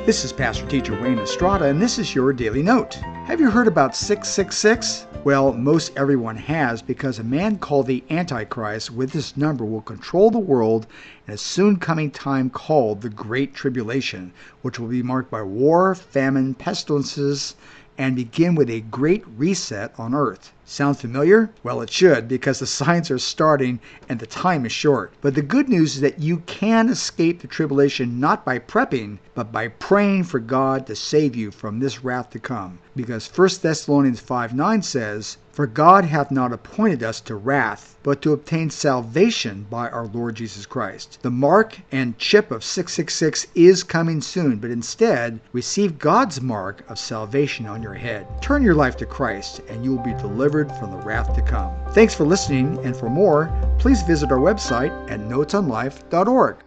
This is Pastor Teacher Wayne Estrada, and this is your Daily Note. Have you heard about 666? Well, most everyone has, because a man called the Antichrist with this number will control the world in a soon coming time called the Great Tribulation, which will be marked by war, famine, pestilences, and begin with a great reset on earth. Sound familiar? Well, it should, because the signs are starting and the time is short. But the good news is that you can escape the tribulation not by prepping, but by praying for God to save you from this wrath to come. Because 1 Thessalonians 5:9 says, "For God hath not appointed us to wrath, but to obtain salvation by our Lord Jesus Christ." The mark and chip of 666 is coming soon, but instead, receive God's mark of salvation on your head. Turn your life to Christ, and you will be delivered from the wrath to come. Thanks for listening, and for more, please visit our website at notesonlife.org.